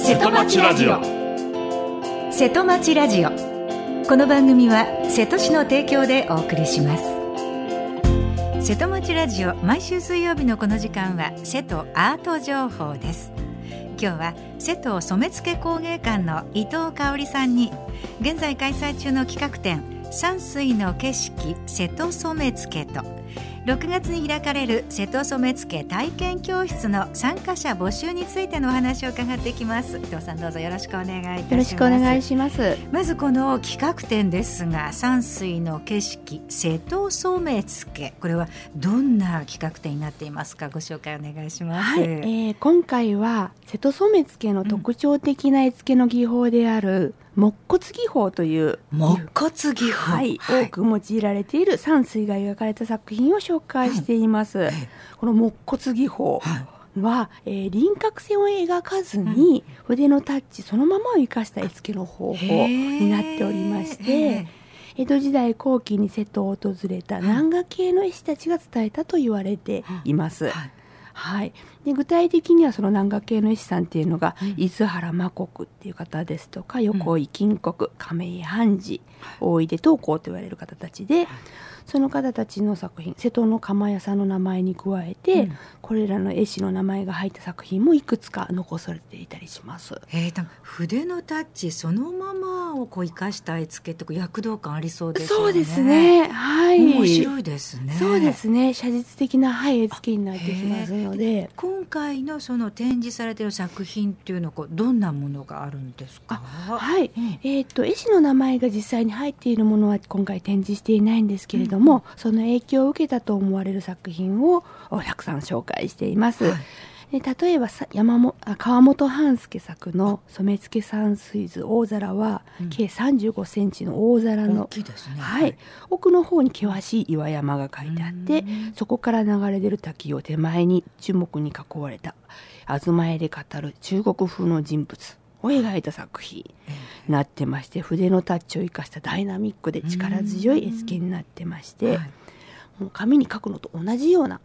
瀬戸町ラジオ。 瀬戸町ラジオ。この番組は瀬戸市の提供でお送りします。瀬戸町ラジオ、毎週水曜日のこの時間は瀬戸アート情報です。今日は瀬戸染付工芸館の伊藤香織さんに、現在開催中の企画展山水の景色瀬戸染付と6月に開かれる瀬戸染付体験教室の参加者募集についてのお話を伺っていきます。伊藤さん、どうぞよろしくお願いいたします。 よろしくお願いします。 まずこの企画展ですが、山水の景色瀬戸染付、これはどんな企画展になっていますか？ご紹介お願いします。 はい、今回は瀬戸染付の特徴的な絵付けの技法である、木骨技法という木骨技法、 多く用いられている山水が描かれた作品を紹介しています。この木骨技法は、輪郭線を描かずに、筆のタッチそのままを生かした絵付けの方法になっておりまして、江戸時代後期に瀬戸を訪れた南画系の絵師たちが伝えたと言われています。で具体的にはその南画系の絵師さんっていうのが、伊豆原真国っていう方ですとか、横井金国、亀井半次、大出東光と言われる方たちで、その方たちの作品、瀬戸の窯屋さんの名前に加えて、これらの絵師の名前が入った作品もいくつか残されていたりします。 筆のタッチそのままを生かした絵付けって躍動感ありそうですよね。 そうですね、 面白いですね。 そうですね、写実的な、絵付けになってきますので、 今回のその展示されている作品っていうのはどんなものがあるんですか？ 絵師の名前が実際に入っているものは今回展示していないんですけれども、その影響を受けたと思われる作品をたくさん紹介しています。で例えば川本半助作の染付山水図大皿は、計35センチの大皿の、 大きいですね。 奥の方に険しい岩山が描いてあって、そこから流れ出る滝を手前に樹木に囲われた東絵で語る中国風の人物を描いた作品になってまして、筆のタッチを生かしたダイナミックで力強い絵付けになってまして、もう紙に描くのと同じような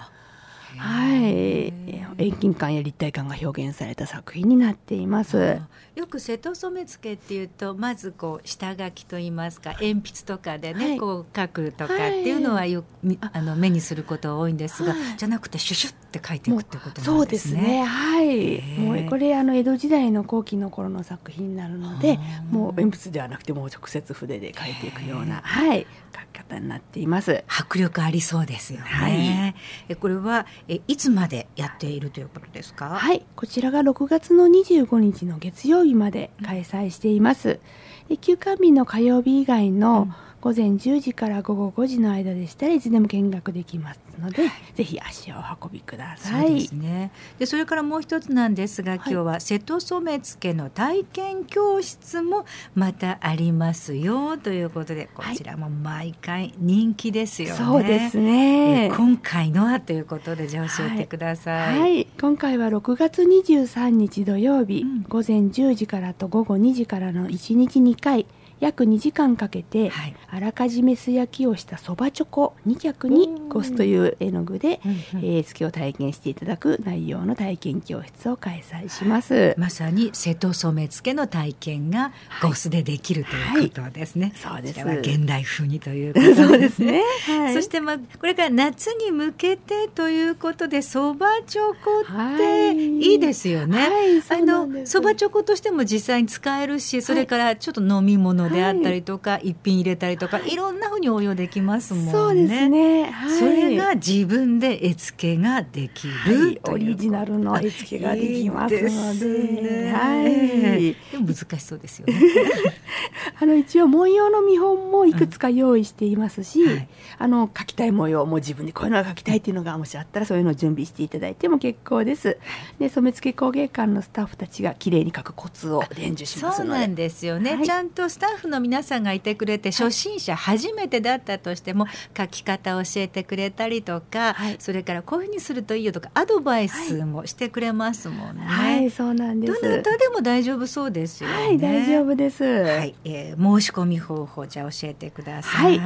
遠近感や立体感が表現された作品になっています。 よく瀬戸染付っていうと、まず下書きといいますか、鉛筆とかでね、書くとかっていうのはよく目にすることが多いんですが、じゃなくてシュシュって書いていくってことなんですね。 そうですね。もうこれ江戸時代の後期の頃の作品になるので、もう鉛筆ではなくてもう直接筆で書いていくような、書き方になっています。 迫力ありそうですよね。これはいつまでやっているということですか？ こちらが6月の25日の月曜日まで開催しています。休館日の火曜日以外の午前10時から午後5時の間でしたらいつでも見学できますので、ぜひ足をお運びください。 そうですね。それからもう一つなんですが、今日は瀬戸染付の体験教室もまたありますよということで、こちらも毎回人気ですよね。 そうですね。 今回のはということで、じゃあ教えてください。 今回は6月23日土曜日、午前10時からと午後2時からの1日2回、約2時間かけて、あらかじめ素焼きをしたそばチョコ2脚にゴスという絵の具で絵付けを体験していただく内容の体験教室を開催します。 まさに瀬戸染付の体験がゴスでできるということですね。 そうです。 それは現代風にということですね。 そうですね。 そしてこれから夏に向けてということで、そばチョコっていいですよね。そばチョコとしても実際に使えるし、それからちょっと飲み物であったりとか、一品入れたりとか、いろんなふうに応用できますもんね。 そうですね。 それが自分で絵付けができる、 オリジナルの絵付けができますので、でも難しそうですよね。 一応文様の見本もいくつか用意していますし、描きたい模様も自分でこういうのが描きたいっていうのがもしあったら、そういうのを準備していただいても結構です。で染付工芸館のスタッフたちがきれいに描くコツを伝授しますので。 そうなんですよね。ちゃんとスタッフの皆さんがいてくれて、初心者初めてだったとしても書き方を教えてくれたりとか、それからこういうふうにするといいよとかアドバイスもしてくれますもんね。 そうなんです。 どなたでも大丈夫そうですよね。 大丈夫です。 申し込み方法、じゃあ教えてください。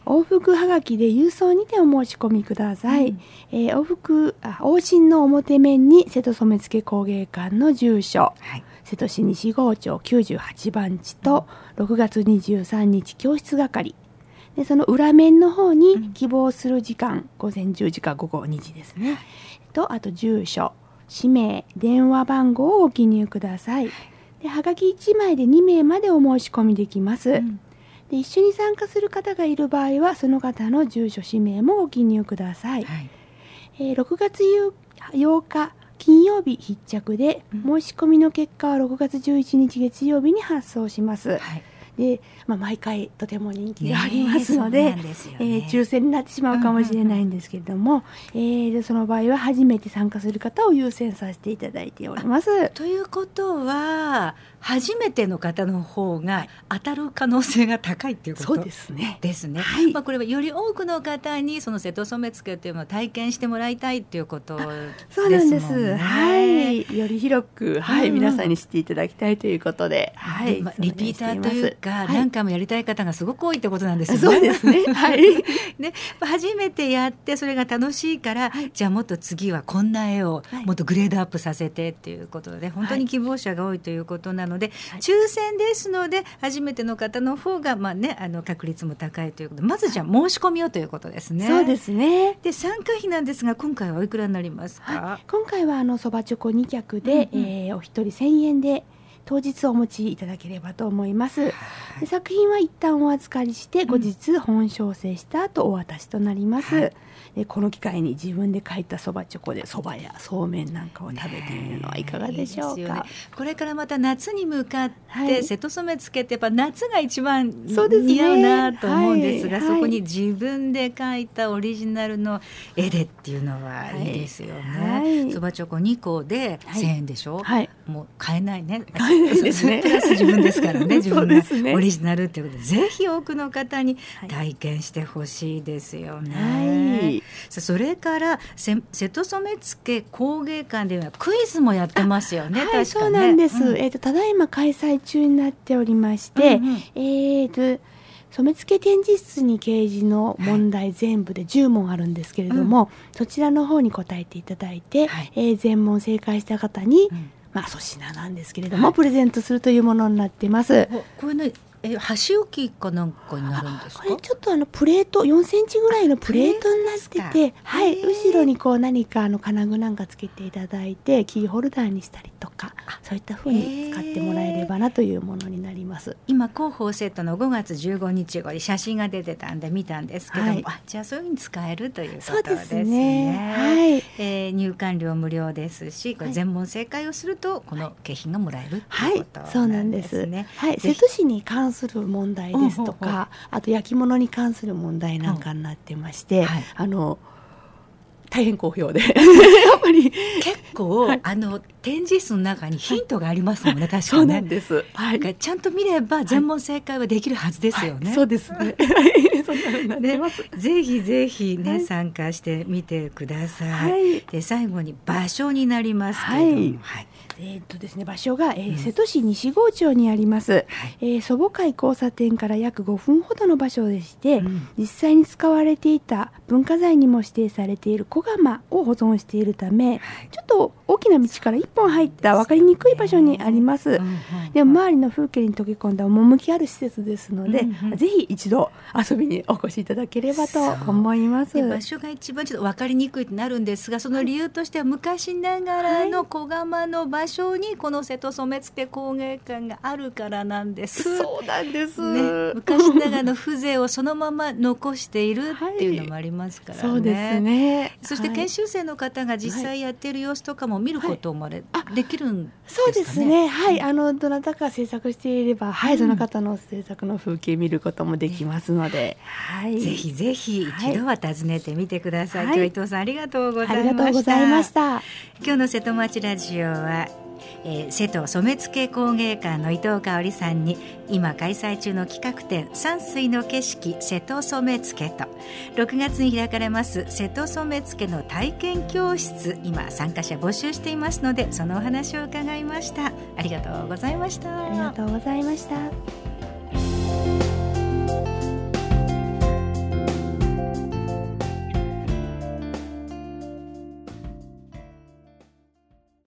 往復はがきで郵送にてお申し込みください。往診の表面に瀬戸染付工芸館の住所、瀬戸市西郷町98番地と6月23日教室係で、その裏面の方に希望する時間、午前10時か午後2時ですね、とあと住所、氏名、電話番号をご記入ください。ではがき1枚で2名までお申し込みできます。で一緒に参加する方がいる場合はその方の住所氏名もご記入ください。6月8日金曜日必着で、申し込みの結果は6月11日月曜日に発送します。で毎回とても人気がありますので、抽選になってしまうかもしれないんですけれども、その場合は初めて参加する方を優先させていただいております。 ということは初めての方の方が当たる可能性が高いっていうことそうですね。 これはより多くの方にその瀬戸染付というのを体験してもらいたいっていうことですもんね。 そうなんです。より広く、皆さんに知っていただきたいということで、 リピーターというか、何回もやりたい方がすごく多いってことなんですよね。 そうですね。 で初めてやってそれが楽しいから、じゃあもっと次はこんな絵をもっとグレードアップさせてっていうことで、本当に希望者が多いということなので、抽選ですので初めての方の方が確率も高いということで、まずじゃあ申し込みをということですね。 そうですね。 で参加費なんですが、今回はおいくらになりますか？ 今回はそばチョコ2脚で、お一人1000円で当日お持ちいただければと思います。で作品は一旦お預かりして後日本焼成した後お渡しとなります。でこの機会に自分で描いたそばチョコでそばやそうめんなんかを食べてみるのはいかがでしょうか。 これからまた夏に向かって瀬戸染付ってやっぱ夏が一番似合うなと思うんですが、そこに自分で描いたオリジナルの絵でっていうのはいいですよね。そばチョコ2個で1000円でしょ、もう買えないね。買えないですね。プラス自分ですからね。自分がオリジナルっていうことで、ぜひ多くの方に体験してほしいですよね。それから瀬戸染付工芸館ではクイズもやってますよね。確かね。 そうなんです。ただいま開催中になっておりまして、染付展示室に掲示の問題全部で10問あるんですけれども、そちらの方に答えていただいて、全問正解した方に、粗品なんですけれども、プレゼントするというものになっています。 これね、箸置きかなんかになるんですか？ これちょっとプレート4センチぐらいのプレートになってて、後ろに何か金具なんかつけていただいてキーホルダーにしたりとか、そういった風に使ってもらえればなというものになります。 今広報セットの5月15日後に写真が出てたんで見たんですけども、じゃあそういう風に使えるということですね。入館料無料ですし、これ全問正解をするとこの景品がもらえるということなんですね。 瀬戸市に関する問題ですとか、あと焼き物に関する問題なんかになってまして、大変好評でやっぱり結構、展示室の中にヒントがありますもんね。確かにね。 そうなんです。 ちゃんと見れば全問正解はできるはずですよね。 そうですね。そんなのになってます。 ぜひぜひね、参加してみてください。で最後に場所になりますけれども、 ですね、場所が、瀬戸市西郷町にあります、祖母会交差点から約5分ほどの場所でして、実際に使われていた文化財にも指定されている小窯を保存しているため、ちょっと大きな道から一本入った分かりにくい場所にあります。でも周りの風景に溶け込んだ趣ある施設ですので、ぜひ一度遊びにお越しいただければと思います。 場所が一番ちょっと分かりにくいとなるんですが、その理由としては昔ながらの小窯の場所にこの瀬戸染付工芸館があるからなんです。 そうなんです、 昔ながらの風情をそのまま残しているっていうのもありますからね。 そうですね。 そして研修生の方が実際やっている様子とかも見ることもできるんですかね。 そうですね。どなたか制作していれば、その方の制作の風景見ることもできますので、 ぜひぜひ一度は訪ねてみてください。今日伊藤さんありがとうございました。 ありがとうございました。 今日の瀬戸町ラジオは瀬戸染付工芸館の伊藤香織さんに今開催中の企画展山水の景色瀬戸染付と6月に開かれます瀬戸染付の体験教室、今参加者募集していますので、そのお話を伺いました。ありがとうございました。 ありがとうございました。